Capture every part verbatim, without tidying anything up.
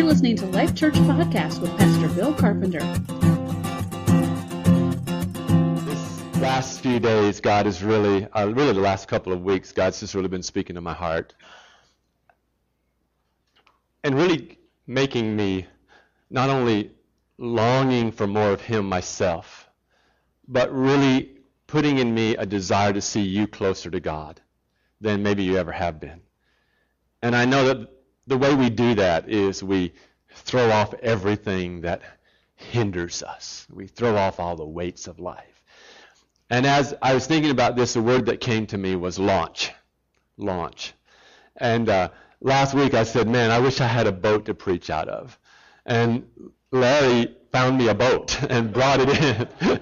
listening to Life Church Podcast with Pastor Bill Carpenter. This last few days, God has really, uh, really the last couple of weeks, God's just really been speaking to my heart. And really making me not only longing for more of Him myself, but really putting in me a desire to see you closer to God than maybe you ever have been. And I know that the way we do that is we throw off everything that hinders us. We throw off all the weights of life. And as I was thinking about this, the word that came to me was launch. Launch. And uh, last week I said, man, I wish I had a boat to preach out of. And Larry found me a boat and brought it in.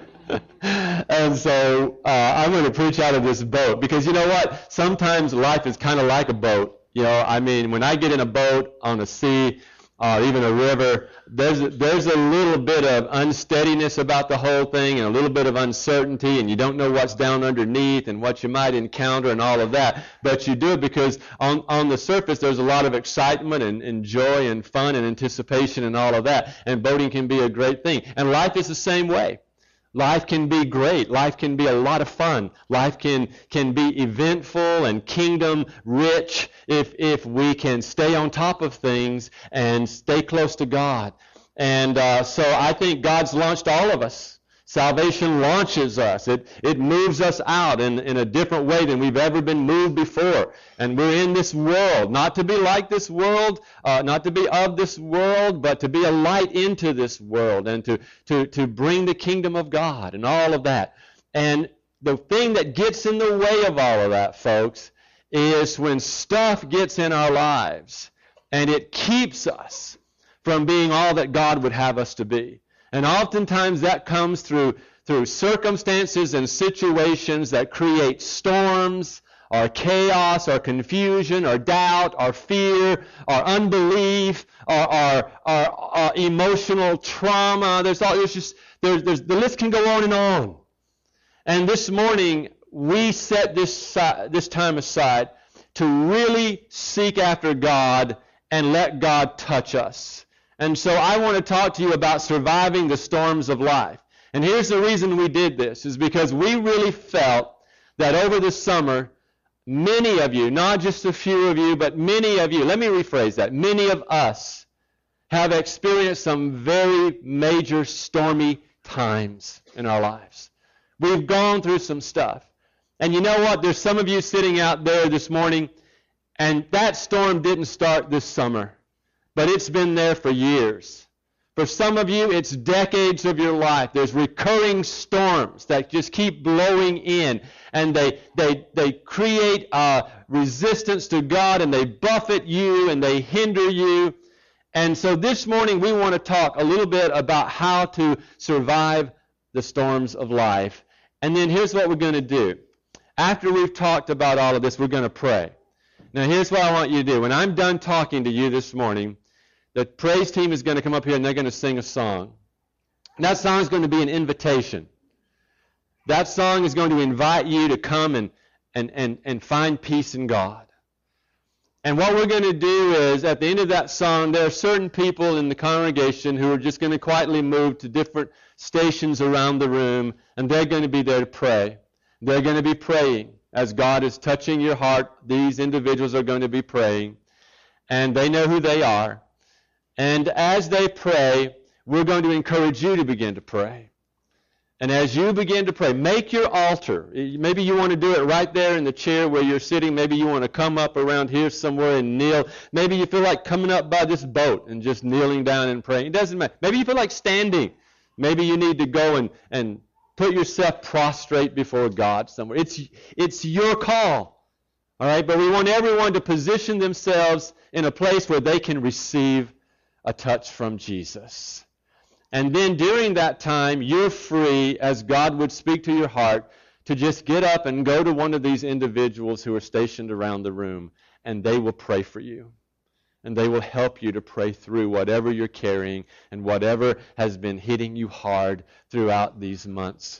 And so uh, I'm going to preach out of this boat because you know what? Sometimes life is kind of like a boat. You know, I mean, when I get in a boat on a sea or even a river, there's a, there's a little bit of unsteadiness about the whole thing and a little bit of uncertainty, and you don't know what's down underneath and what you might encounter and all of that. But you do it because on, on the surface there's a lot of excitement and, and joy and fun and anticipation and all of that. And boating can be a great thing. And life is the same way. Life can be great. Life can be a lot of fun. Life can can be eventful and kingdom rich if if we can stay on top of things and stay close to God. And uh, so I think God's launched all of us. Salvation launches us. It it moves us out in, in a different way than we've ever been moved before. And we're in this world, not to be like this world, uh, not to be of this world, but to be a light into this world and to, to, to bring the kingdom of God and all of that. And the thing that gets in the way of all of that, folks, is when stuff gets in our lives and it keeps us from being all that God would have us to be. And oftentimes that comes through through circumstances and situations that create storms or chaos or confusion or doubt or fear or unbelief or, or, or, or emotional trauma. There's all there's just there's, there's the list can go on and on. And this morning we set this uh, this time aside to really seek after God and let God touch us. And so I want to talk to you about surviving the storms of life. And here's the reason we did this, is because we really felt that over the summer, many of you, not just a few of you, but many of you, let me rephrase that, many of us have experienced some very major stormy times in our lives. We've gone through some stuff. And you know what? There's some of you sitting out there this morning, and that storm didn't start this summer. But it's been there for years. For some of you, it's decades of your life. There's recurring storms that just keep blowing in, and they they they create uh, resistance to God, and they buffet you, and they hinder you. And so this morning, we want to talk a little bit about how to survive the storms of life. And then here's what we're going to do. After we've talked about all of this, we're going to pray. Now, here's what I want you to do. When I'm done talking to you this morning, the praise team is going to come up here and they're going to sing a song. And that song is going to be an invitation. That song is going to invite you to come and, and, and, and find peace in God. And what we're going to do is, at the end of that song, there are certain people in the congregation who are just going to quietly move to different stations around the room, and they're going to be there to pray. They're going to be praying. As God is touching your heart, these individuals are going to be praying. And they know who they are. And as they pray, we're going to encourage you to begin to pray. And as you begin to pray, make your altar. Maybe you want to do it right there in the chair where you're sitting. Maybe you want to come up around here somewhere and kneel. Maybe you feel like coming up by this boat and just kneeling down and praying. It doesn't matter. Maybe you feel like standing. Maybe you need to go and, and put yourself prostrate before God somewhere. It's, it's your call. All right? But we want everyone to position themselves in a place where they can receive a touch from Jesus. And then during that time, you're free, as God would speak to your heart, to just get up and go to one of these individuals who are stationed around the room, and they will pray for you. And they will help you to pray through whatever you're carrying and whatever has been hitting you hard throughout these months.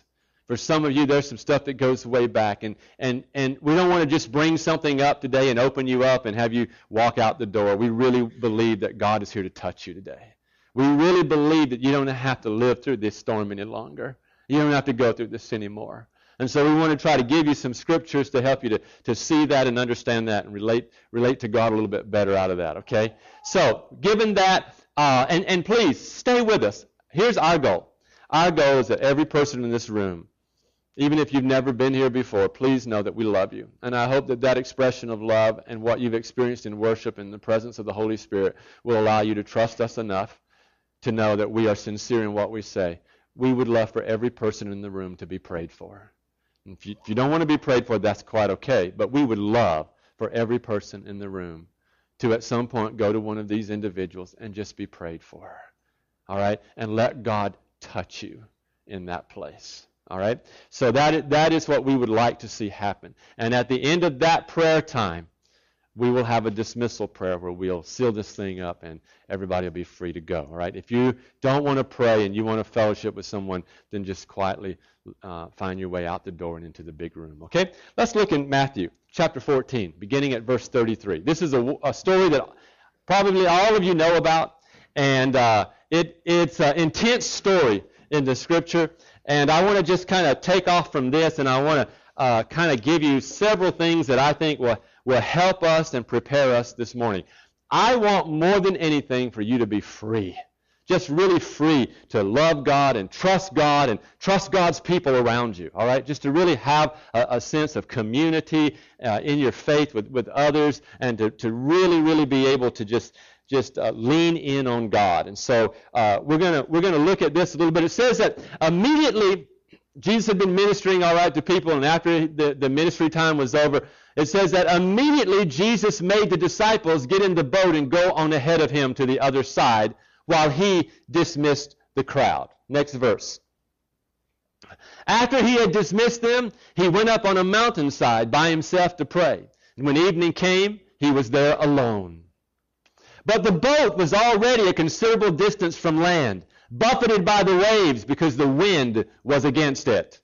For some of you, there's some stuff that goes way back. And, and, and we don't want to just bring something up today and open you up and have you walk out the door. We really believe that God is here to touch you today. We really believe that you don't have to live through this storm any longer. You don't have to go through this anymore. And so we want to try to give you some scriptures to help you to, to see that and understand that and relate relate to God a little bit better out of that, okay? So, given that, uh, and, and please, stay with us. Here's our goal. Our goal is that every person in this room, even if you've never been here before, please know that we love you. And I hope that that expression of love and what you've experienced in worship in the presence of the Holy Spirit will allow you to trust us enough to know that we are sincere in what we say. We would love for every person in the room to be prayed for. And if you, if you don't want to be prayed for, that's quite okay. But we would love for every person in the room to at some point go to one of these individuals and just be prayed for. All right? And let God touch you in that place. All right? So that is, that is what we would like to see happen. And at the end of that prayer time, we will have a dismissal prayer where we'll seal this thing up and everybody will be free to go. All right? If you don't want to pray and you want to fellowship with someone, then just quietly uh, find your way out the door and into the big room. Okay? Let's look in Matthew chapter fourteen, beginning at verse thirty-three. This is a, a story that probably all of you know about, and uh, it, it's an intense story in the Scripture. And I want to just kind of take off from this, and I want to uh, kind of give you several things that I think will, will help us and prepare us this morning. I want more than anything for you to be free, just really free to love God and trust God and trust God's people around you, all right? Just to really have a, a sense of community uh, in your faith with, with others, and to, to really, really be able to just Just uh, lean in on God. And so uh, we're gonna we're gonna look at this a little bit. It says that immediately Jesus had been ministering all right to people, and after the, the ministry time was over, it says that immediately Jesus made the disciples get in the boat and go on ahead of him to the other side while he dismissed the crowd. Next verse. After he had dismissed them, he went up on a mountainside by himself to pray. And when evening came, he was there alone. But the boat was already a considerable distance from land, buffeted by the waves because the wind was against it.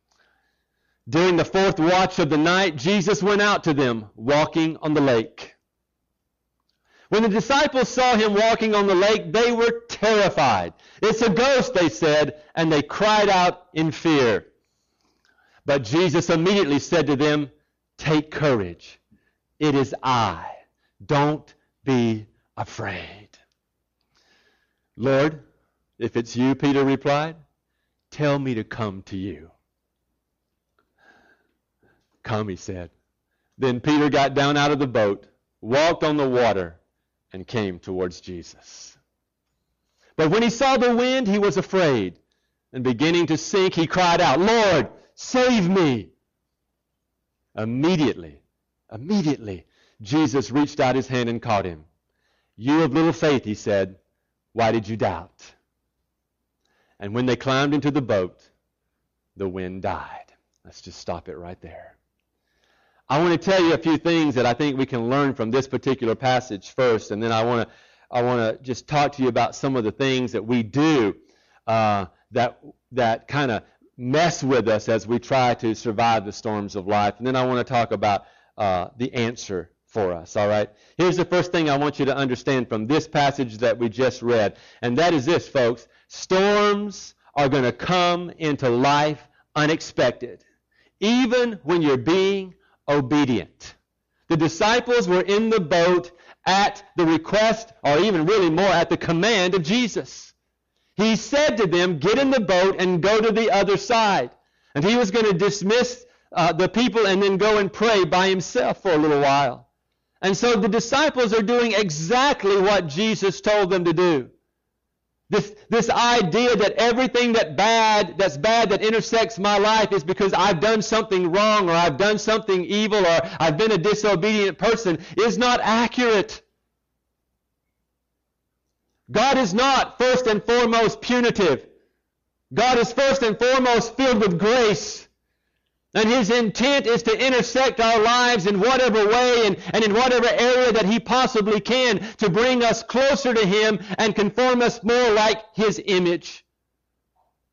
During the fourth watch of the night, Jesus went out to them, walking on the lake. When the disciples saw him walking on the lake, they were terrified. "It's a ghost," they said, and they cried out in fear. But Jesus immediately said to them, "Take courage. It is I. Don't be afraid." "Lord, if it's you," Peter replied, "tell me to come to you." "Come," he said. Then Peter got down out of the boat, walked on the water, and came towards Jesus. But when he saw the wind, he was afraid, and beginning to sink, he cried out, "Lord, save me!" Immediately, immediately, Jesus reached out his hand and caught him. "You of little faith," he said, "why did you doubt?" And when they climbed into the boat, the wind died. Let's just stop it right there. I want to tell you a few things that I think we can learn from this particular passage first, and then I want to I want to just talk to you about some of the things that we do uh, that that kind of mess with us as we try to survive the storms of life. And then I want to talk about uh, the answer for us, all right? Here's the first thing I want you to understand from this passage that we just read, and that is this, folks. Storms are going to come into life unexpected, even when you're being obedient. The disciples were in the boat at the request, or even really more at the command of Jesus. He said to them, "Get in the boat and go to the other side." And he was going to dismiss uh, the people and then go and pray by himself for a little while. And so the disciples are doing exactly what Jesus told them to do. This, this idea that everything that bad, that's bad that intersects my life is because I've done something wrong, or I've done something evil, or I've been a disobedient person is not accurate. God is not first and foremost punitive. God is first and foremost filled with grace. And his intent is to intersect our lives in whatever way and, and in whatever area that he possibly can to bring us closer to him and conform us more like his image.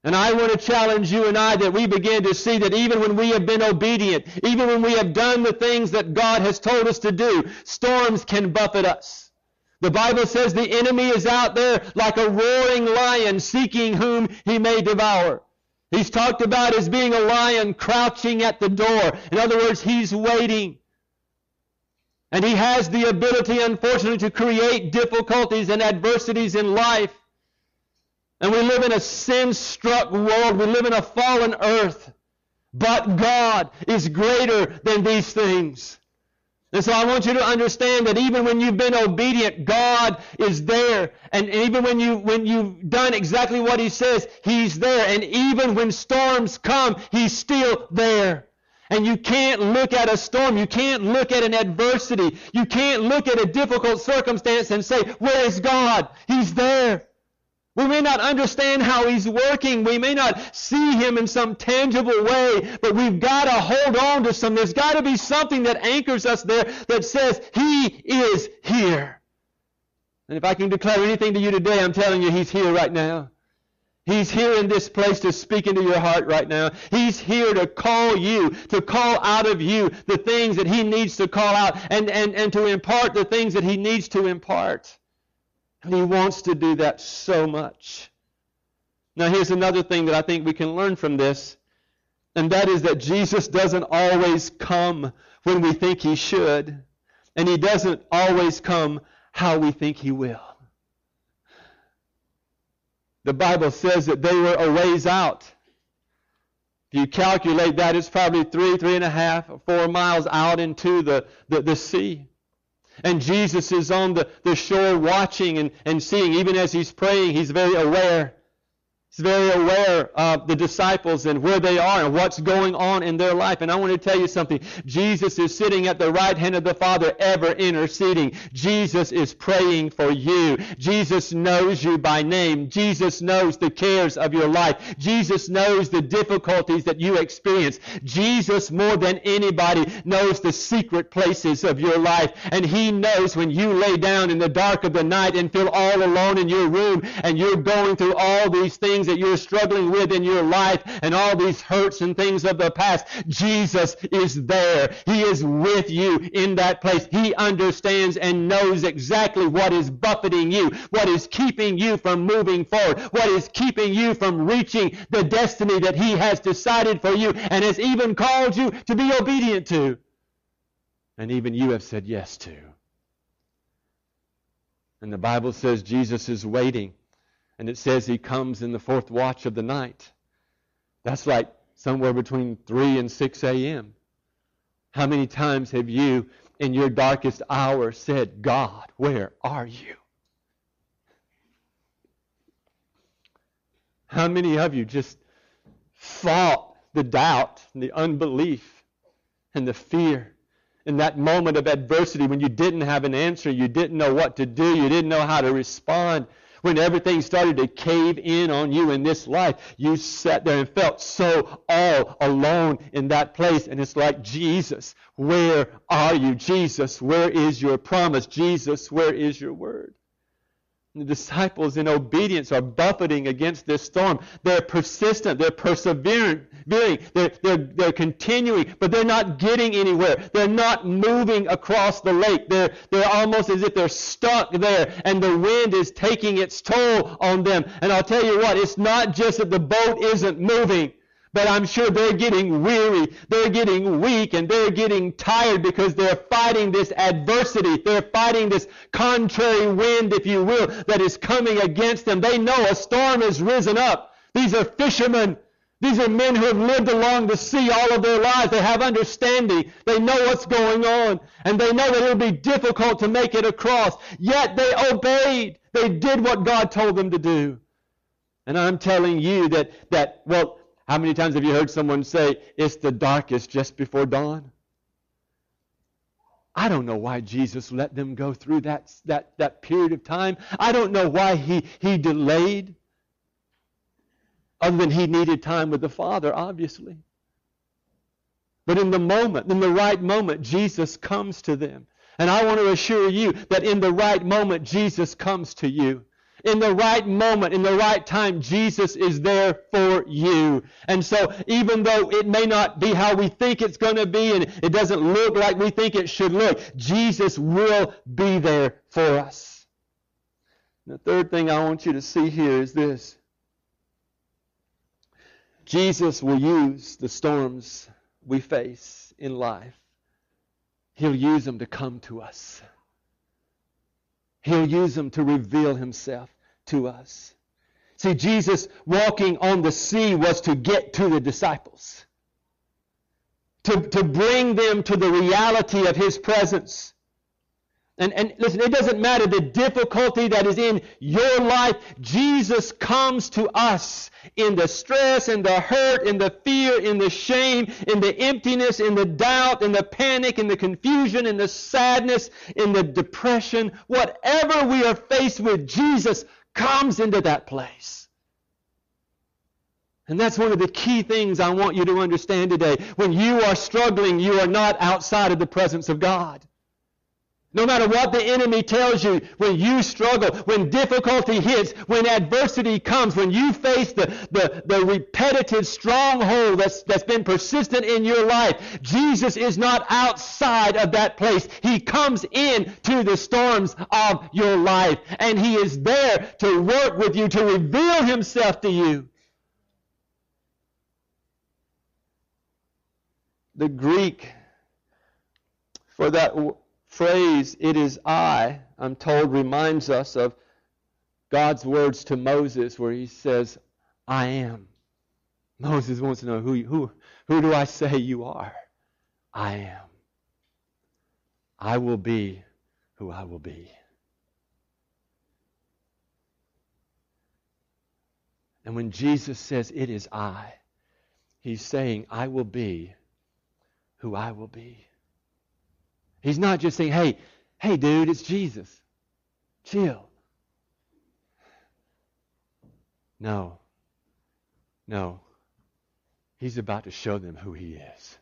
And I want to challenge you and I that we begin to see that even when we have been obedient, even when we have done the things that God has told us to do, storms can buffet us. The Bible says the enemy is out there like a roaring lion seeking whom he may devour. He's talked about as being a lion crouching at the door. In other words, he's waiting. And he has the ability, unfortunately, to create difficulties and adversities in life. And we live in a sin-struck world. We live in a fallen earth. But God is greater than these things. And so I want you to understand that even when you've been obedient, God is there. And even when, you, when you've done exactly what He says, He's there. And even when storms come, He's still there. And you can't look at a storm. You can't look at an adversity. You can't look at a difficult circumstance and say, where is God? He's there. We may not understand how He's working. We may not see Him in some tangible way, but we've got to hold on to some. There's got to be something that anchors us there that says He is here. And if I can declare anything to you today, I'm telling you He's here right now. He's here in this place to speak into your heart right now. He's here to call you, to call out of you the things that He needs to call out and, and, and to impart the things that He needs to impart. And He wants to do that so much. Now here's another thing that I think we can learn from this, and that is that Jesus doesn't always come when we think He should, and He doesn't always come how we think He will. The Bible says that they were a ways out. If you calculate that, it's probably three, three and a half, or four miles out into the, the, the sea. And Jesus is on the, the shore watching and, and seeing. Even as He's praying, He's very aware. He's very aware of the disciples and where they are and what's going on in their life. And I want to tell you something. Jesus is sitting at the right hand of the Father, ever interceding. Jesus is praying for you. Jesus knows you by name. Jesus knows the cares of your life. Jesus knows the difficulties that you experience. Jesus, more than anybody, knows the secret places of your life. And He knows when you lay down in the dark of the night and feel all alone in your room and you're going through all these things that you're struggling with in your life and all these hurts and things of the past. Jesus is there. He is with you in that place. He understands and knows exactly what is buffeting you, what is keeping you from moving forward, what is keeping you from reaching the destiny that He has decided for you and has even called you to be obedient to. And even you have said yes to. And the Bible says Jesus is waiting. And it says He comes in the fourth watch of the night. That's like somewhere between three and six a.m. How many times have you, in your darkest hour, said, God, where are you? How many of you just fought the doubt and the unbelief and the fear in that moment of adversity when you didn't have an answer, you didn't know what to do, you didn't know how to respond? When everything started to cave in on you in this life, you sat there and felt so all alone in that place. And it's like, Jesus, where are you? Jesus, where is your promise? Jesus, where is your word? And the disciples in obedience are buffeting against this storm. They're persistent. They're persevering. They're, they're, they're continuing, but they're not getting anywhere. They're not moving across the lake. They're, they're almost as if they're stuck there, and the wind is taking its toll on them. And I'll tell you what, it's not just that the boat isn't moving, but I'm sure they're getting weary, they're getting weak, and they're getting tired because they're fighting this adversity. They're fighting this contrary wind, if you will, that is coming against them. They know a storm has risen up. These are fishermen. These are men who have lived along the sea all of their lives. They have understanding. They know what's going on. And they know that it'll be difficult to make it across. Yet they obeyed. They did what God told them to do. And I'm telling you that, that well, how many times have you heard someone say, it's the darkest just before dawn? I don't know why Jesus let them go through that, that, that period of time. I don't know why he, he delayed. Other than He needed time with the Father, obviously. But in the moment, in the right moment, Jesus comes to them. And I want to assure you that in the right moment, Jesus comes to you. In the right moment, in the right time, Jesus is there for you. And so even though it may not be how we think it's going to be and it doesn't look like we think it should look, Jesus will be there for us. The third thing I want you to see here is this. Jesus will use the storms we face in life. He'll use them to come to us. He'll use them to reveal Himself to us. See, Jesus walking on the sea was to get to the disciples. To, to bring them to the reality of His presence. And, and listen, it doesn't matter the difficulty that is in your life. Jesus comes to us in the stress, in the hurt, in the fear, in the shame, in the emptiness, in the doubt, in the panic, in the confusion, in the sadness, in the depression. Whatever we are faced with, Jesus comes into that place. And that's one of the key things I want you to understand today. When you are struggling, you are not outside of the presence of God. No matter what the enemy tells you, when you struggle, when difficulty hits, when adversity comes, when you face the, the, the repetitive stronghold that's, that's been persistent in your life, Jesus is not outside of that place. He comes in to the storms of your life, and He is there to work with you, to reveal Himself to you. The Greek for that phrase, "it is I," I'm told, reminds us of God's words to Moses where He says, "I am." Moses wants to know, who, who, who do I say you are? I am. I will be who I will be. And when Jesus says, "it is I," He's saying, I will be who I will be. He's not just saying, hey, hey dude, it's Jesus. Chill. No. No. He's about to show them who He is.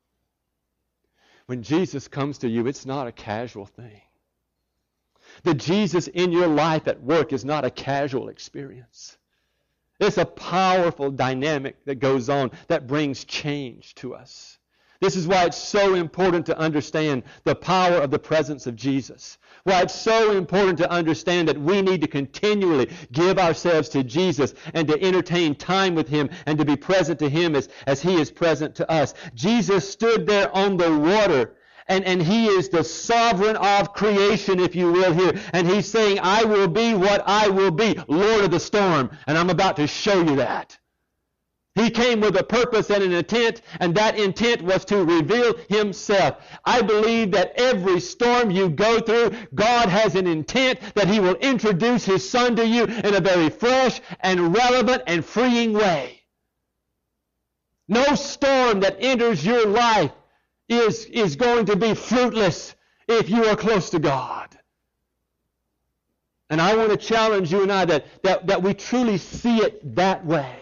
When Jesus comes to you, it's not a casual thing. The Jesus in your life at work is not a casual experience. It's a powerful dynamic that goes on that brings change to us. This is why it's so important to understand the power of the presence of Jesus. Why it's so important to understand that we need to continually give ourselves to Jesus and to entertain time with Him and to be present to Him as, as He is present to us. Jesus stood there on the water, and, and He is the sovereign of creation, if you will, here. And He's saying, I will be what I will be, Lord of the storm. And I'm about to show you that. He came with a purpose and an intent, and that intent was to reveal Himself. I believe that every storm you go through, God has an intent that He will introduce His Son to you in a very fresh and relevant and freeing way. No storm that enters your life is, is going to be fruitless if you are close to God. And I want to challenge you and I that, that, that we truly see it that way.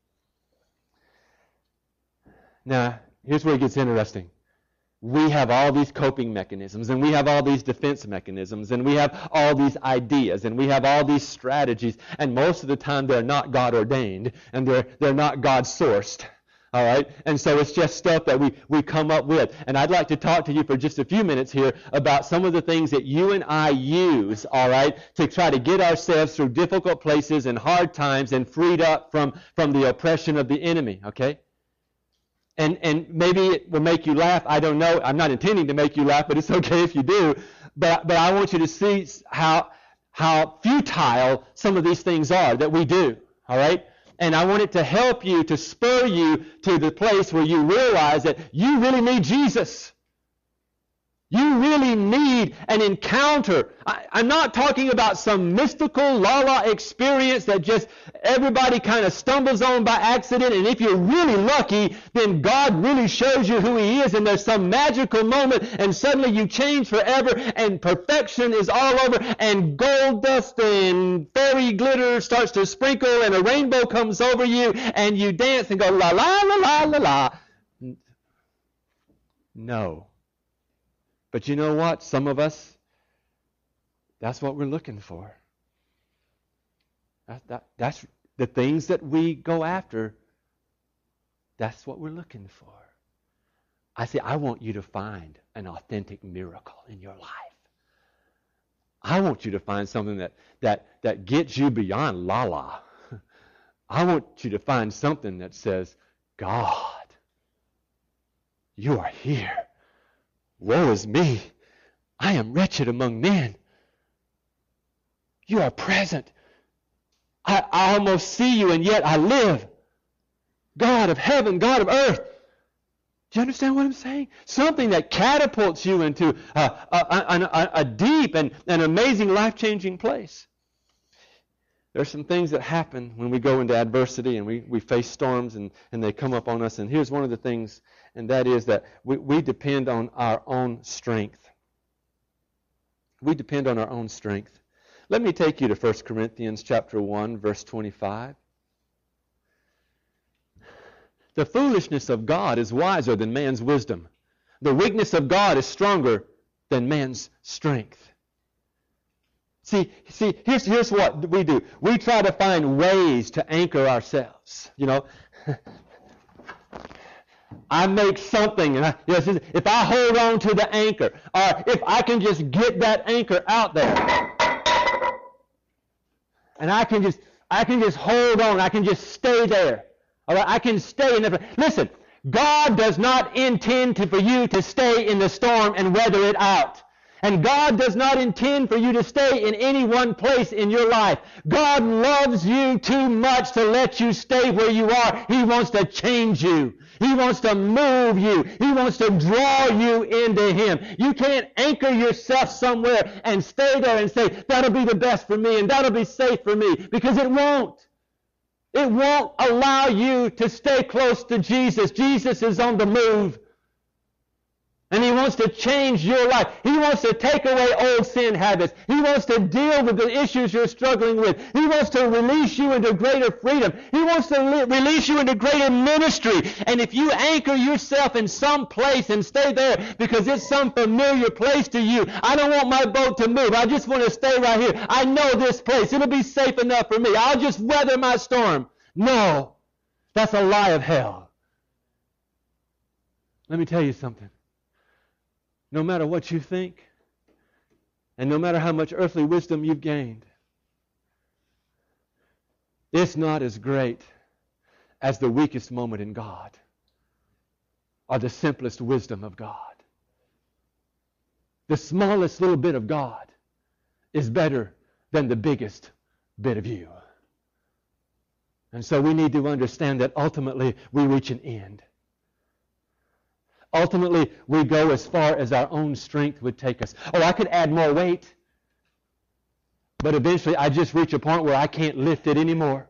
Now, here's where it gets interesting. We have all these coping mechanisms, and we have all these defense mechanisms, and we have all these ideas, and we have all these strategies, and most of the time they're not God-ordained, and they're, they're not God-sourced. All right? And so it's just stuff that we, we come up with. And I'd like to talk to you for just a few minutes here about some of the things that you and I use, all right, to try to get ourselves through difficult places and hard times and freed up from, from the oppression of the enemy, okay? And and maybe it will make you laugh. I don't know. I'm not intending to make you laugh, but it's okay if you do. But but I want you to see how how futile some of these things are that we do. All right? And I want it to help you, to spur you to the place where you realize that you really need Jesus. You really need an encounter. I, I'm not talking about some mystical la-la experience that just everybody kind of stumbles on by accident, and if you're really lucky, then God really shows you who He is, and there's some magical moment, and suddenly you change forever, and perfection is all over, and gold dust and fairy glitter starts to sprinkle, and a rainbow comes over you, and you dance and go la la la la la la. No. But you know what? Some of us, that's what we're looking for. That, that, that's the things that we go after. That's what we're looking for. I say, I want you to find an authentic miracle in your life. I want you to find something that, that, that gets you beyond la-la. I want you to find something that says, God, you are here. Woe is me. I am wretched among men. You are present. I, I almost see you, and yet I live. God of heaven, God of earth. Do you understand what I'm saying? Something that catapults you into a, a, a, a deep and an amazing life-changing place. There are some things that happen when we go into adversity and we, we face storms and, and they come up on us. And here's one of the things, and that is that we, we depend on our own strength. We depend on our own strength. Let me take you to First Corinthians chapter one, verse twenty-five. The foolishness of God is wiser than man's wisdom. The weakness of God is stronger than man's strength. See, see, here's, here's what we do. We try to find ways to anchor ourselves. You know, I make something, and I, you know, if I hold on to the anchor, or if I can just get that anchor out there, and I can just, I can just hold on, I can just stay there. All right, I can stay in the. Listen, God does not intend to, for you to stay in the storm and weather it out. And God does not intend for you to stay in any one place in your life. God loves you too much to let you stay where you are. He wants to change you. He wants to move you. He wants to draw you into Him. You can't anchor yourself somewhere and stay there and say, that'll be the best for me and that'll be safe for me, because it won't. It won't allow you to stay close to Jesus. Jesus is on the move. And He wants to change your life. He wants to take away old sin habits. He wants to deal with the issues you're struggling with. He wants to release you into greater freedom. He wants to li- release you into greater ministry. And if you anchor yourself in some place and stay there because it's some familiar place to you, I don't want my boat to move. I just want to stay right here. I know this place. It'll be safe enough for me. I'll just weather my storm. No, that's a lie of hell. Let me tell you something. No matter what you think, and no matter how much earthly wisdom you've gained, it's not as great as the weakest moment in God or the simplest wisdom of God. The smallest little bit of God is better than the biggest bit of you. And so we need to understand that ultimately we reach an end. Ultimately, we go as far as our own strength would take us. Oh, I could add more weight, but eventually I just reach a point where I can't lift it anymore.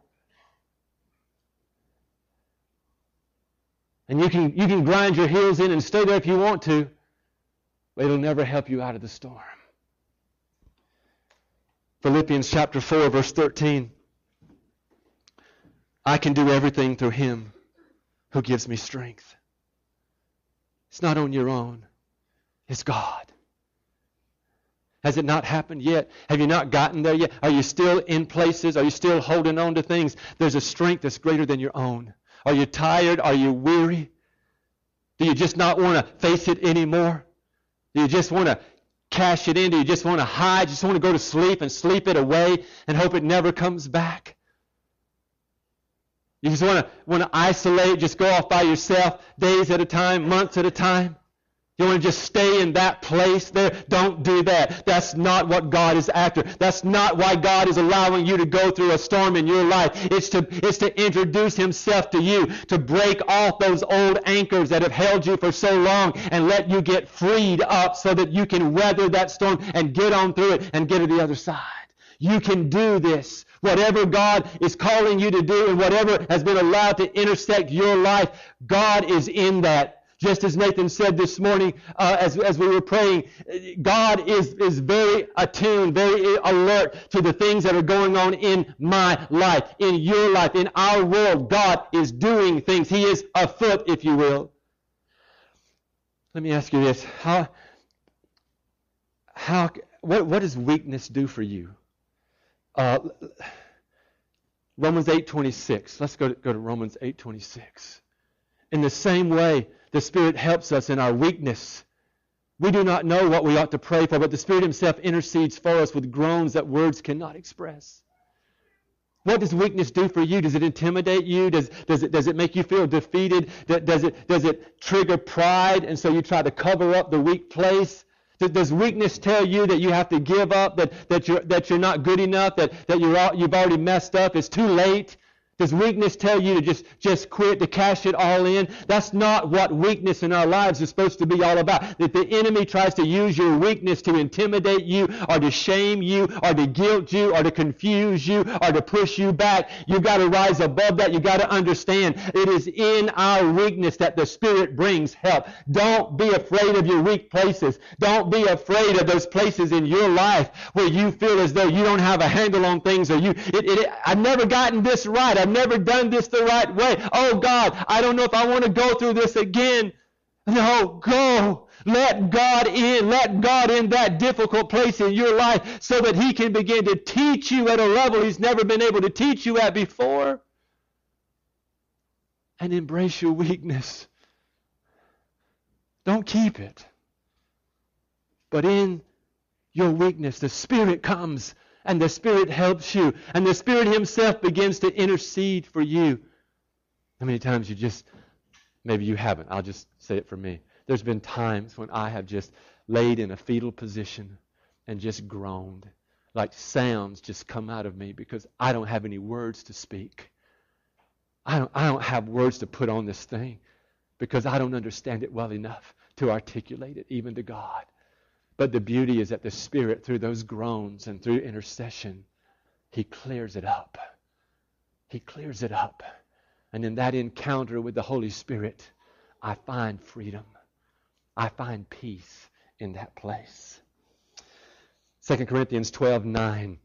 And you can, you can grind your heels in and stay there if you want to, but it'll never help you out of the storm. Philippians chapter four, verse thirteen. I can do everything through Him who gives me strength. It's not on your own. It's God. Has it not happened yet? Have you not gotten there yet? Are you still in places? Are you still holding on to things? There's a strength that's greater than your own. Are you tired? Are you weary? Do you just not want to face it anymore? Do you just want to cash it in? Do you just want to hide? Just want to go to sleep and sleep it away and hope it never comes back? You just want to want to isolate, just go off by yourself, days at a time, months at a time. You want to just stay in that place there? Don't do that. That's not what God is after. That's not why God is allowing you to go through a storm in your life. It's to, it's to introduce Himself to you, to break off those old anchors that have held you for so long and let you get freed up so that you can weather that storm and get on through it and get to the other side. You can do this. Whatever God is calling you to do and whatever has been allowed to intersect your life, God is in that. Just as Nathan said this morning uh, as, as we were praying, God is, is very attuned, very alert to the things that are going on in my life, in your life, in our world. God is doing things. He is afoot, if you will. Let me ask you this. How, how, what, what does weakness do for you? Uh, Romans eight twenty-six. Let's go to, go to Romans eight twenty-six. In the same way, the Spirit helps us in our weakness. We do not know what we ought to pray for, but the Spirit Himself intercedes for us with groans that words cannot express. What does weakness do for you? Does it intimidate you? Does, does, it, does it make you feel defeated? Does it, does it trigger pride, and so you try to cover up the weak place? Does weakness tell you that you have to give up, that, that, you're, that you're not good enough, that, that you're all, you've already messed up, it's too late? Does weakness tell you to just, just quit, to cash it all in? That's not what weakness in our lives is supposed to be all about. That the enemy tries to use your weakness to intimidate you, or to shame you, or to guilt you, or to confuse you, or to push you back. You've got to rise above that. You've got to understand it is in our weakness that the Spirit brings help. Don't be afraid of your weak places. Don't be afraid of those places in your life where you feel as though you don't have a handle on things, or you, it, it, I've never gotten this right. I've never done this the right way. Oh God, I don't know if I want to go through this again. No, go. Let God in. Let God in that difficult place in your life so that He can begin to teach you at a level He's never been able to teach you at before. And embrace your weakness. Don't keep it. But in your weakness, the Spirit comes. And the Spirit helps you. And the Spirit Himself begins to intercede for you. How many times you just, maybe you haven't. I'll just say it for me. There's been times when I have just laid in a fetal position and just groaned. Like sounds just come out of me because I don't have any words to speak. I don't, I don't have words to put on this thing because I don't understand it well enough to articulate it even to God. But the beauty is that the Spirit, through those groans and through intercession, He clears it up. He clears it up. And in that encounter with the Holy Spirit, I find freedom. I find peace in that place. Second Corinthians twelve nine.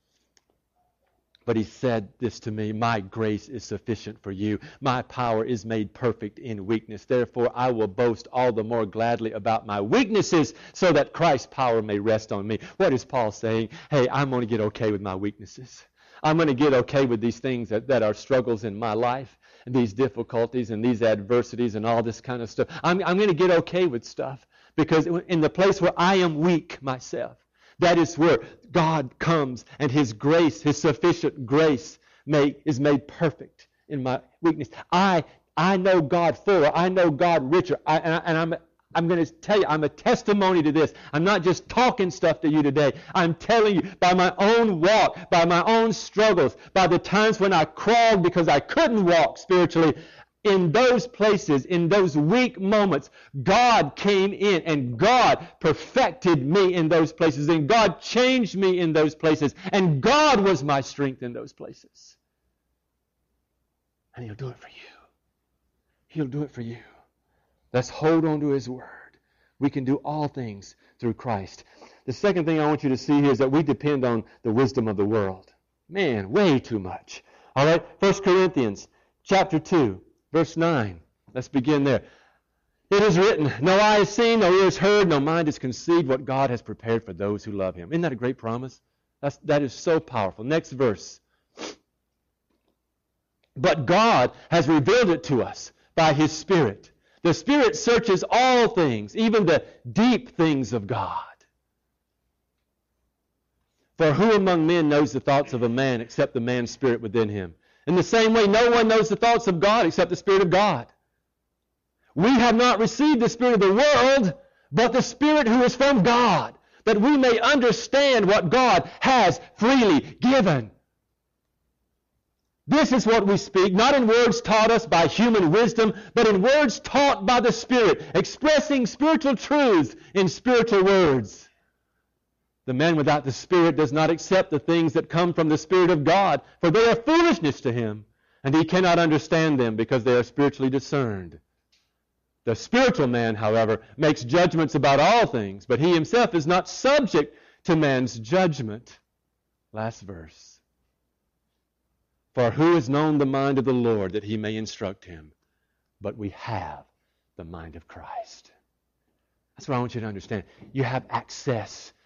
But He said this to me, my grace is sufficient for you. My power is made perfect in weakness. Therefore, I will boast all the more gladly about my weaknesses so that Christ's power may rest on me. What is Paul saying? Hey, I'm going to get okay with my weaknesses. I'm going to get okay with these things that, that are struggles in my life, and these difficulties and these adversities and all this kind of stuff. I'm, I'm going to get okay with stuff because in the place where I am weak myself, that is where God comes and His grace, His sufficient grace may, is made perfect in my weakness. I I know God fuller. I know God richer. I, and, I, and I'm I'm going to tell you, I'm a testimony to this. I'm not just talking stuff to you today. I'm telling you by my own walk, by my own struggles, by the times when I crawled because I couldn't walk spiritually. In those places, in those weak moments, God came in and God perfected me in those places. And God changed me in those places. And God was my strength in those places. And He'll do it for you. He'll do it for you. Let's hold on to His Word. We can do all things through Christ. The second thing I want you to see here is that we depend on the wisdom of the world. Man, way too much. All right, First Corinthians chapter two. Verse nine. Let's begin there. It is written, no eye has seen, no ear has heard, no mind has conceived what God has prepared for those who love Him. Isn't that a great promise? That's, that is so powerful. Next verse. But God has revealed it to us by His Spirit. The Spirit searches all things, even the deep things of God. For who among men knows the thoughts of a man except the man's spirit within him? In the same way, no one knows the thoughts of God except the Spirit of God. We have not received the Spirit of the world, but the Spirit who is from God, that we may understand what God has freely given. This is what we speak, not in words taught us by human wisdom, but in words taught by the Spirit, expressing spiritual truths in spiritual words. The man without the Spirit does not accept the things that come from the Spirit of God, for they are foolishness to him, and he cannot understand them because they are spiritually discerned. The spiritual man, however, makes judgments about all things, but he himself is not subject to man's judgment. Last verse. For who has known the mind of the Lord that he may instruct him? But we have the mind of Christ. That's what I want you to understand. You have access.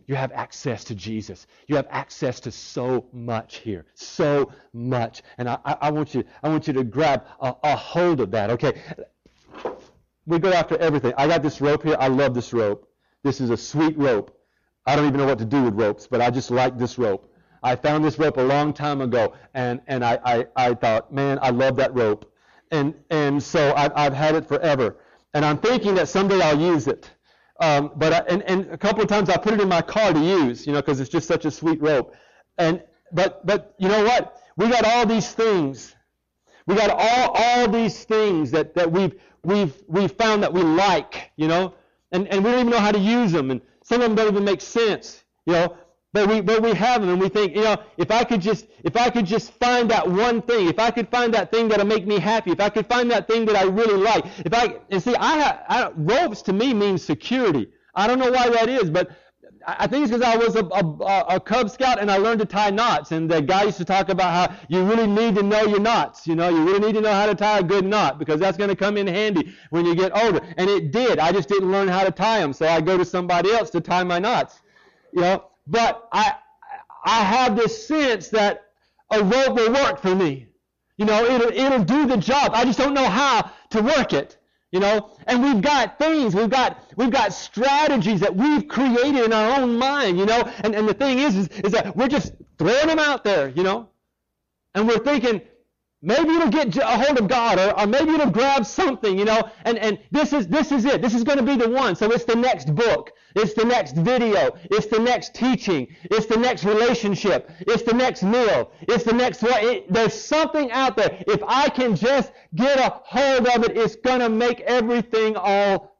You have access to Jesus. You have access to so much here. So much. And I, I, I want you, I want you to grab a, a hold of that, okay? We go after everything. I got this rope here. I love this rope. This is a sweet rope. I don't even know what to do with ropes, but I just like this rope. I found this rope a long time ago, and, and I, I, I thought, man, I love that rope. And and so I've, I've had it forever. And I'm thinking that someday I'll use it. Um, but I, and, and a couple of times I put it in my car to use, you know, because it's just such a sweet rope. And but but you know what? We got all these things. We got all all these things that, that we've we've we've found that we like, you know, and, and we don't even know how to use them, and some of them don't even make sense, you know. But we but we have them, and we think, you know, if I could just if I could just find that one thing, if I could find that thing that'll make me happy, if I could find that thing that I really like, if I and see, I, have, I ropes to me mean security. I don't know why that is, but I think it's because I was a, a, a Cub Scout and I learned to tie knots. And the guy used to talk about how you really need to know your knots. You know, you really need to know how to tie a good knot because that's going to come in handy when you get older. And it did. I just didn't learn how to tie them, so I go to somebody else to tie my knots. You know. But I I have this sense that a rope will work for me. You know, it'll it'll do the job. I just don't know how to work it. You know, and we've got things, we've got we've got strategies that we've created in our own mind. You know, and and the thing is is, is that we're just throwing them out there. You know, and we're thinking, maybe it'll get a hold of God, or, or maybe it'll grab something, you know, and, and this is this is it. This is going to be the one. So it's the next book. It's the next video. It's the next teaching. It's the next relationship. It's the next meal. It's the next what? It, there's something out there. If I can just get a hold of it, it's going to make everything all...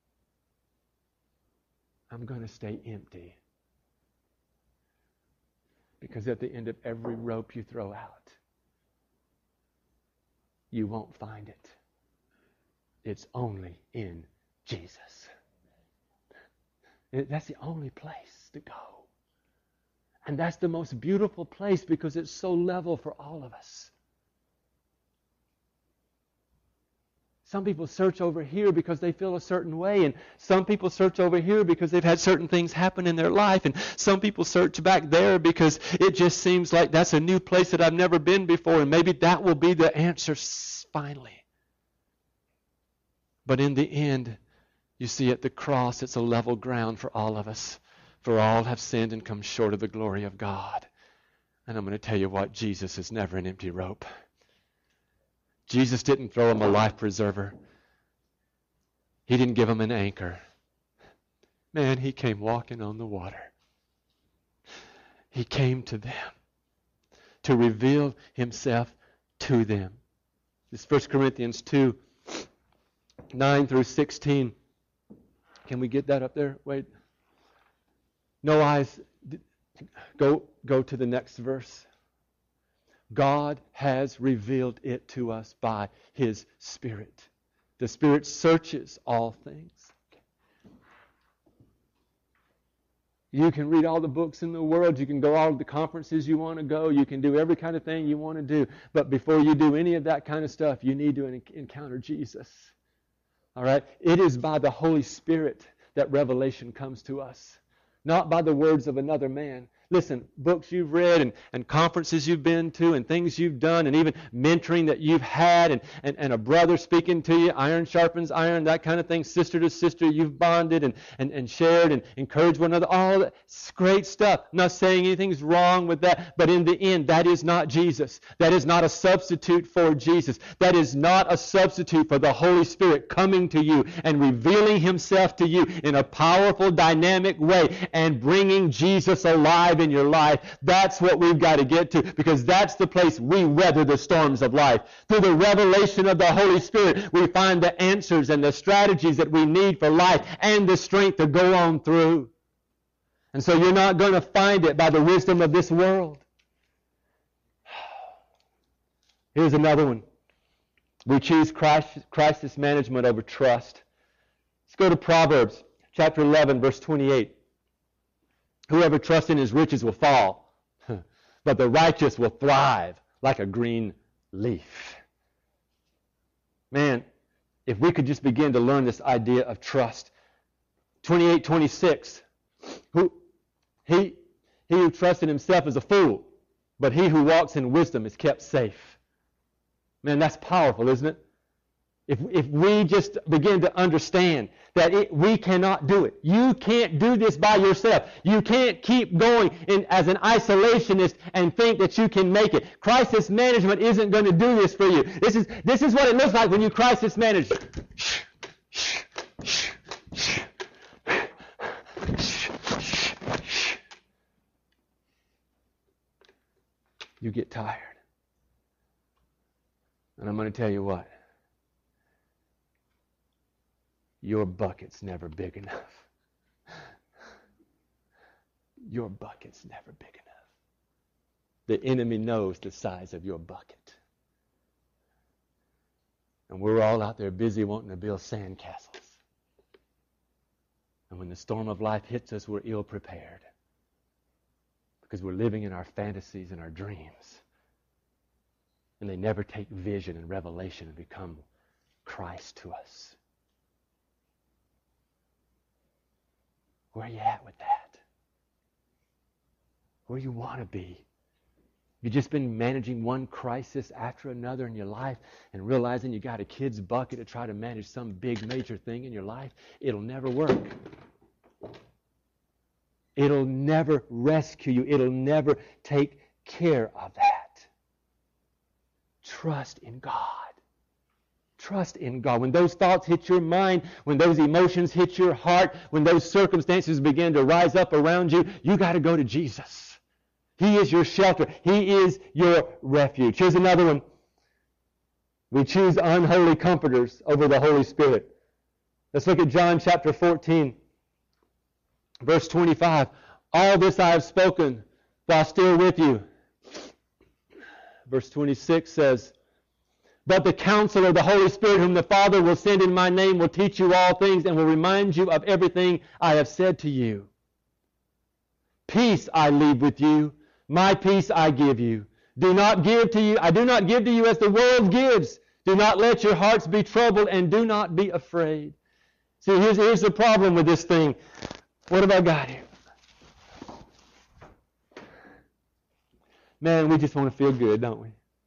I'm going to stay empty. Because at the end of every rope you throw out, you won't find it. It's only in Jesus. That's the only place to go. And that's the most beautiful place because it's so level for all of us. Some people search over here because they feel a certain way, and some people search over here because they've had certain things happen in their life, and some people search back there because it just seems like that's a new place that I've never been before, and maybe that will be the answer finally. But in the end, you see, at the cross, it's a level ground for all of us. For all have sinned and come short of the glory of God. And I'm going to tell you what, Jesus is never an empty rope. Jesus didn't throw him a life preserver. He didn't give him an anchor. Man, he came walking on the water. He came to them to reveal himself to them. This is First Corinthians two, nine through sixteen. Can we get that up there? Wait. No eyes. Go, go to the next verse. God has revealed it to us by His Spirit. The Spirit searches all things. You can read all the books in the world. You can go all the conferences you want to go. You can do every kind of thing you want to do. But before you do any of that kind of stuff, you need to encounter Jesus. All right? It is by the Holy Spirit that revelation comes to us, not by the words of another man. Listen, books you've read and, and conferences you've been to and things you've done and even mentoring that you've had and, and, and a brother speaking to you, iron sharpens iron, that kind of thing, sister to sister, you've bonded and, and, and shared and encouraged one another. All that's great stuff. I'm not saying anything's wrong with that, but in the end, that is not Jesus. That is not a substitute for Jesus. That is not a substitute for the Holy Spirit coming to you and revealing Himself to you in a powerful, dynamic way and bringing Jesus alive in your life. That's what we've got to get to, because that's the place we weather the storms of life. Through the revelation of the Holy Spirit, we find the answers and the strategies that we need for life and the strength to go on through. And so you're not going to find it by the wisdom of this world. Here's another one. We choose crisis management over trust. Let's go to Proverbs chapter eleven, verse twenty-eight. Whoever trusts in his riches will fall, but the righteous will thrive like a green leaf. Man, if we could just begin to learn this idea of trust. twenty-eight, twenty-six. Who, he, he who trusts in himself is a fool, but he who walks in wisdom is kept safe. Man, that's powerful, isn't it? If, if we just begin to understand that it, we cannot do it. You can't do this by yourself. You can't keep going in, as an isolationist and think that you can make it. Crisis management isn't going to do this for you. This is, this is what it looks like when you crisis manage. You get tired. And I'm going to tell you what. Your bucket's never big enough. Your bucket's never big enough. The enemy knows the size of your bucket. And we're all out there busy wanting to build sandcastles. And when the storm of life hits us, we're ill prepared. Because we're living in our fantasies and our dreams. And they never take vision and revelation and become Christ to us. Where are you at with that? Where you want to be? You've just been managing one crisis after another in your life and realizing you got a kid's bucket to try to manage some big major thing in your life. It'll never work. It'll never rescue you. It'll never take care of that. Trust in God. Trust in God. When those thoughts hit your mind, when those emotions hit your heart, when those circumstances begin to rise up around you, you got to go to Jesus. He is your shelter. He is your refuge. Here's another one. We choose unholy comforters over the Holy Spirit. Let's look at John chapter fourteen, verse twenty-five. All this I have spoken while still with you. Verse twenty-six says, but the Counselor, the Holy Spirit, whom the Father will send in my name, will teach you all things and will remind you of everything I have said to you. Peace I leave with you. My peace I give you. Do not give to you, I do not give to you as the world gives. Do not let your hearts be troubled and do not be afraid. See, here's, here's the problem with this thing. What have I got here? Man, we just want to feel good, don't we?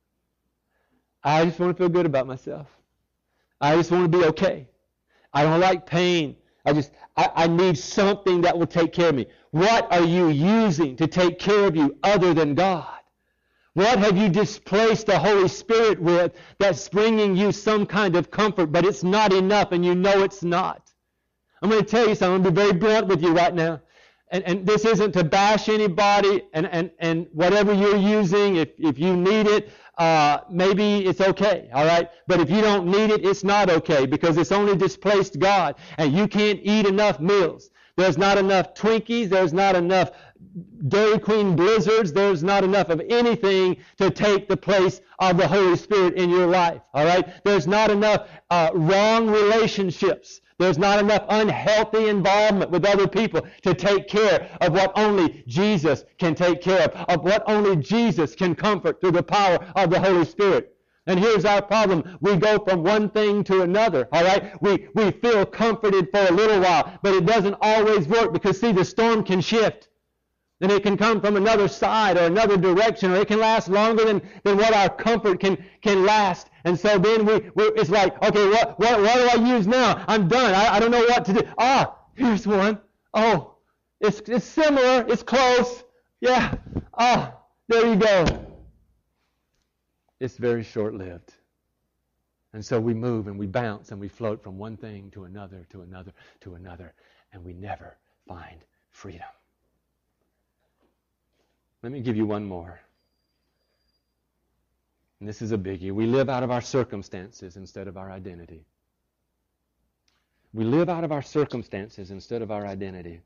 I just want to feel good about myself. I just want to be okay. I don't like pain. I just, I, I need something that will take care of me. What are you using to take care of you other than God? What have you displaced the Holy Spirit with that's bringing you some kind of comfort, but it's not enough and you know it's not? I'm going to tell you something. I'm going to be very blunt with you right now. And, and this isn't to bash anybody, and, and, and whatever you're using, if, if you need it, uh, maybe it's okay, all right? But if you don't need it, it's not okay, because it's only displaced God, and you can't eat enough meals. There's not enough Twinkies, there's not enough Dairy Queen Blizzards, there's not enough of anything to take the place of the Holy Spirit in your life, all right? There's not enough uh, wrong relationships. There's not enough unhealthy involvement with other people to take care of what only Jesus can take care of, of what only Jesus can comfort through the power of the Holy Spirit. And here's our problem. We go from one thing to another, all right? We, we feel comforted for a little while, but it doesn't always work because, see, the storm can shift. And it can come from another side or another direction, or it can last longer than, than what our comfort can, can last. And so then we, we it's like, okay, what, what, what do I use now? I'm done. I, I don't know what to do. Ah, here's one. Oh, it's, it's similar. It's close. Yeah. Ah, there you go. It's very short-lived. And so we move and we bounce and we float from one thing to another, to another, to another, and we never find freedom. Let me give you one more. And this is a biggie. We live out of our circumstances instead of our identity. We live out of our circumstances instead of our identity.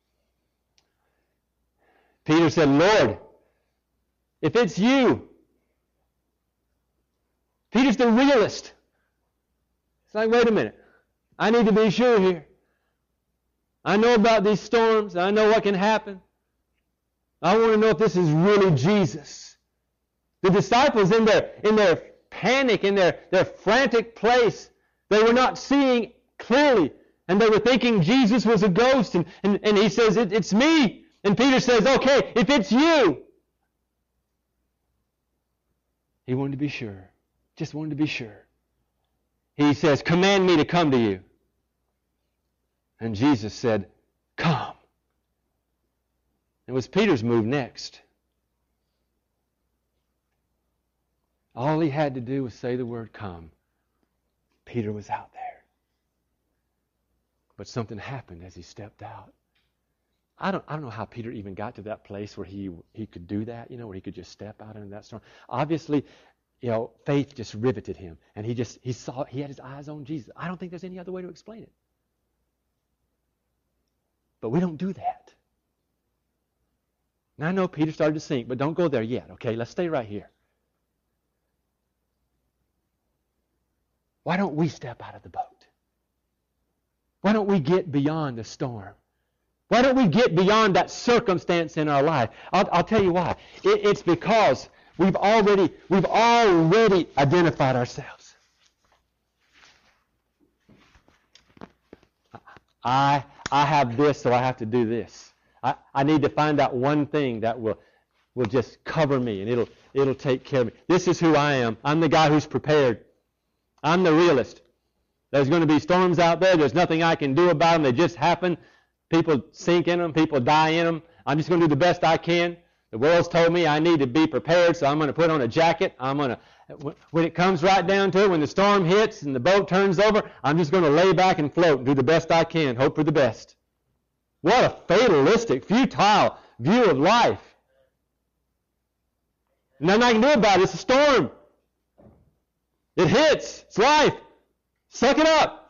Peter said, Lord, if it's you. Peter's the realist. It's like, wait a minute. I need to be sure here. I know about these storms. I know what can happen. I want to know if this is really Jesus. The disciples in their in their panic, in their, their frantic place, they were not seeing clearly. And they were thinking Jesus was a ghost. And, and, and he says, it, it's me. And Peter says, okay, if it's you. He wanted to be sure. Just wanted to be sure. He says, command me to come to you. And Jesus said, come. It was Peter's move next. All he had to do was say the word come. Peter was out there. But something happened as he stepped out. I don't, I don't know how Peter even got to that place where he, he could do that, you know, where he could just step out into that storm. Obviously, you know, faith just riveted him. And he just, he saw, he had his eyes on Jesus. I don't think there's any other way to explain it. But we don't do that. Now I know Peter started to sink, but don't go there yet, okay? Let's stay right here. Why don't we step out of the boat? Why don't we get beyond the storm? Why don't we get beyond that circumstance in our life? I'll, I'll tell you why. It, it's because we've already we've already identified ourselves. I I have this, so I have to do this. I, I need to find out one thing that will will just cover me, and it'll it'll take care of me. This is who I am. I'm the guy who's prepared. I'm the realist. There's going to be storms out there. There's nothing I can do about them. They just happen. People sink in them. People die in them. I'm just going to do the best I can. The world's told me I need to be prepared, so I'm going to put on a jacket. I'm going to, when it comes right down to it, when the storm hits and the boat turns over, I'm just going to lay back and float and do the best I can, hope for the best. What a fatalistic, futile view of life. Nothing I can do about it. It's a storm. It hits. It's life. Suck it up.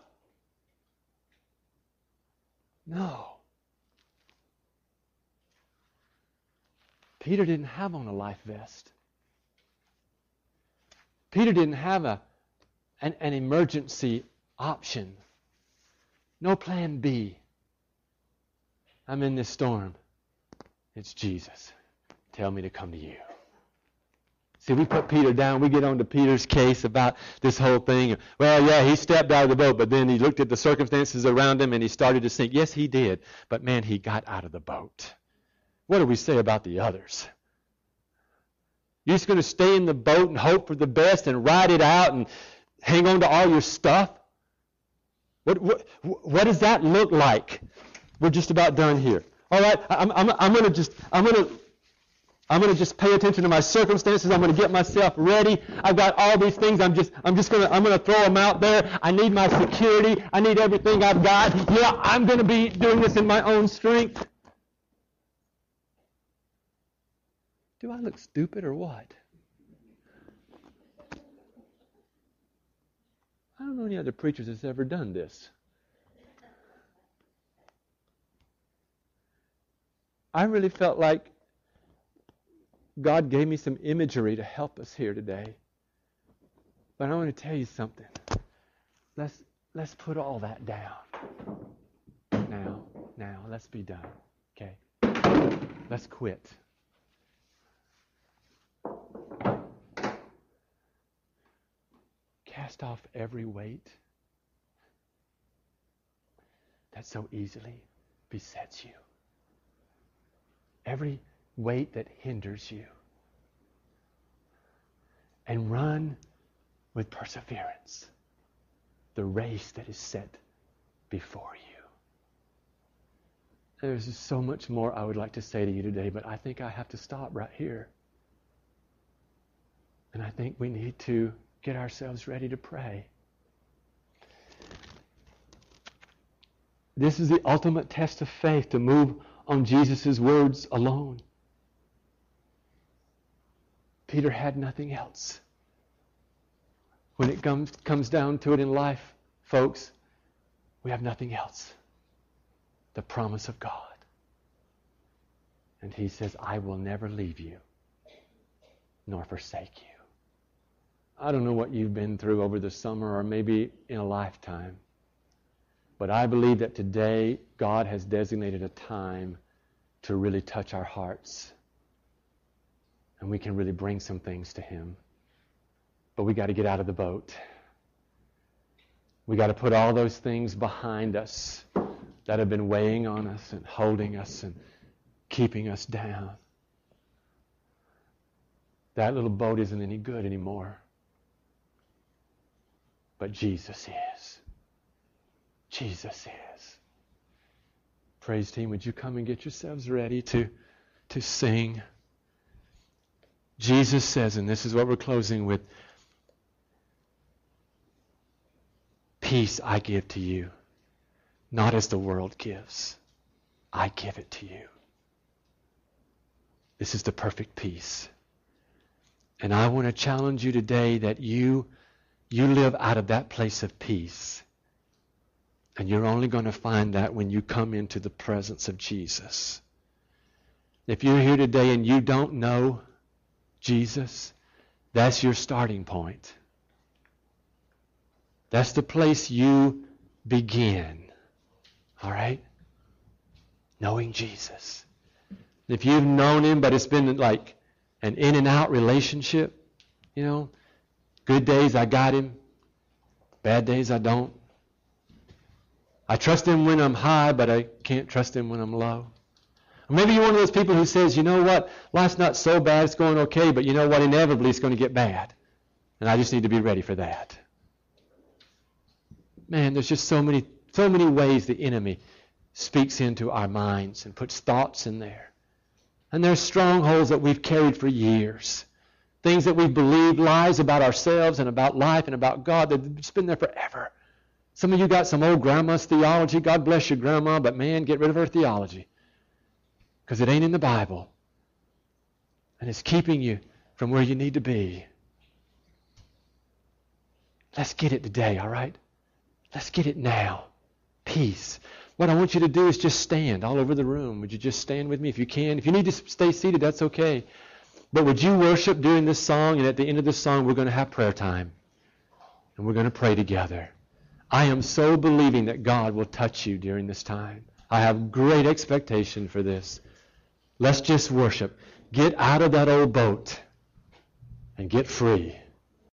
No. Peter didn't have on a life vest. Peter didn't have a an, an emergency option. No plan B. I'm in this storm. It's Jesus. Tell me to come to you. See, we put Peter down. We get on to Peter's case about this whole thing. Well, yeah, he stepped out of the boat, but then he looked at the circumstances around him and he started to sink. Yes, he did. But man, he got out of the boat. What do we say about the others? You're just going to stay in the boat and hope for the best and ride it out and hang on to all your stuff? What what, what does that look like? We're just about done here. All right, I'm I'm I'm going to just I'm going to I'm going to just pay attention to my circumstances. I'm going to get myself ready. I've got all these things. I'm just I'm just going to I'm going to throw them out there. I need my security. I need everything I've got. Yeah, I'm going to be doing this in my own strength. Do I look stupid or what? I don't know any other preachers that's ever done this. I really felt like God gave me some imagery to help us here today. But I want to tell you something. Let's let's put all that down. Now, now, let's be done. Okay? Let's quit. Cast off every weight that so easily besets you. Every weight that hinders you. And run with perseverance the race that is set before you. There's so much more I would like to say to you today, but I think I have to stop right here. And I think we need to get ourselves ready to pray. This is the ultimate test of faith, to move on Jesus' words alone. Peter had nothing else. When it comes, comes down to it in life, folks, we have nothing else. The promise of God. And he says, I will never leave you nor forsake you. I don't know what you've been through over the summer or maybe in a lifetime. But I believe that today God has designated a time to really touch our hearts. And we can really bring some things to Him. But we got to get out of the boat. We got to put all those things behind us that have been weighing on us and holding us and keeping us down. That little boat isn't any good anymore. But Jesus is. Jesus is. Praise team, would you come and get yourselves ready to, to sing? Jesus says, and this is what we're closing with, peace I give to you, not as the world gives. I give it to you. This is the perfect peace. And I want to challenge you today that you, you live out of that place of peace. And you're only going to find that when you come into the presence of Jesus. If you're here today and you don't know Jesus, that's your starting point. That's the place you begin. All right? Knowing Jesus. If you've known him, but it's been like an in and out relationship, you know, good days I got him, bad days I don't. I trust him when I'm high, but I can't trust him when I'm low. Or maybe you're one of those people who says, you know what, life's not so bad, it's going okay, but you know what, inevitably it's going to get bad. And I just need to be ready for that. Man, there's just so many, so many ways the enemy speaks into our minds and puts thoughts in there. And there's strongholds that we've carried for years. Things that we've believed, lies about ourselves and about life and about God that's been there forever. Some of you got some old grandma's theology. God bless your grandma, but man, get rid of her theology. Because it ain't in the Bible. And it's keeping you from where you need to be. Let's get it today, all right? Let's get it now. Peace. What I want you to do is just stand all over the room. Would you just stand with me if you can? If you need to stay seated, that's okay. But would you worship during this song? And at the end of this song, we're going to have prayer time. And we're going to pray together. I am so believing that God will touch you during this time. I have great expectation for this. Let's just worship. Get out of that old boat and get free.